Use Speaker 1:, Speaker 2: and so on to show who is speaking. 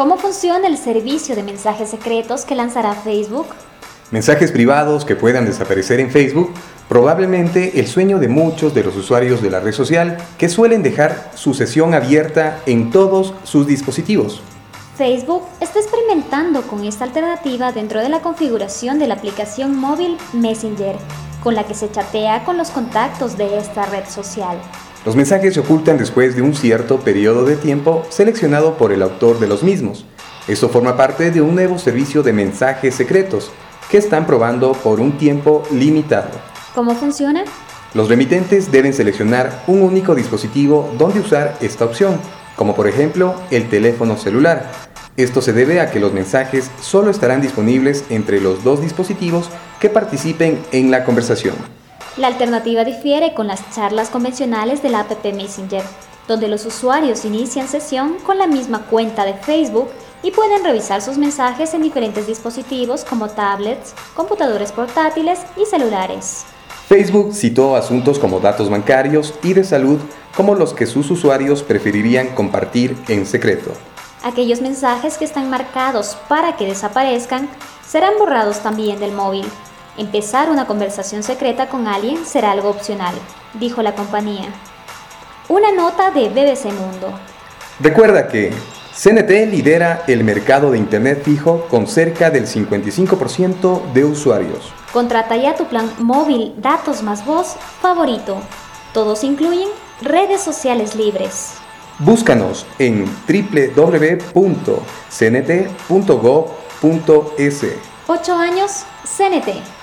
Speaker 1: ¿Cómo funciona el servicio de mensajes secretos que lanzará Facebook?
Speaker 2: Mensajes privados que puedan desaparecer en Facebook, probablemente el sueño de muchos de los usuarios de la red social que suelen dejar su sesión abierta en todos sus dispositivos.
Speaker 1: Facebook está experimentando con esta alternativa dentro de la configuración de la aplicación móvil Messenger, con la que se chatea con los contactos de esta red social.
Speaker 2: Los mensajes se ocultan después de un cierto periodo de tiempo seleccionado por el autor de los mismos. Esto forma parte de un nuevo servicio de mensajes secretos que están probando por un tiempo limitado.
Speaker 1: ¿Cómo funciona?
Speaker 2: Los remitentes deben seleccionar un único dispositivo donde usar esta opción, como por ejemplo el teléfono celular. Esto se debe a que los mensajes solo estarán disponibles entre los dos dispositivos que participen en la conversación.
Speaker 1: La alternativa difiere con las charlas convencionales de la app Messenger, donde los usuarios inician sesión con la misma cuenta de Facebook y pueden revisar sus mensajes en diferentes dispositivos como tablets, computadores portátiles y celulares.
Speaker 2: Facebook citó asuntos como datos bancarios y de salud como los que sus usuarios preferirían compartir en secreto.
Speaker 1: Aquellos mensajes que están marcados para que desaparezcan serán borrados también del móvil. Empezar una conversación secreta con alguien será algo opcional, dijo la compañía. Una nota de BBC Mundo.
Speaker 2: Recuerda que CNT lidera el mercado de Internet fijo con cerca del 55% de usuarios.
Speaker 1: Contrata ya tu plan móvil datos más voz favorito. Todos incluyen redes sociales libres.
Speaker 2: Búscanos en www.cnt.gov.es.
Speaker 1: 8 años CNT.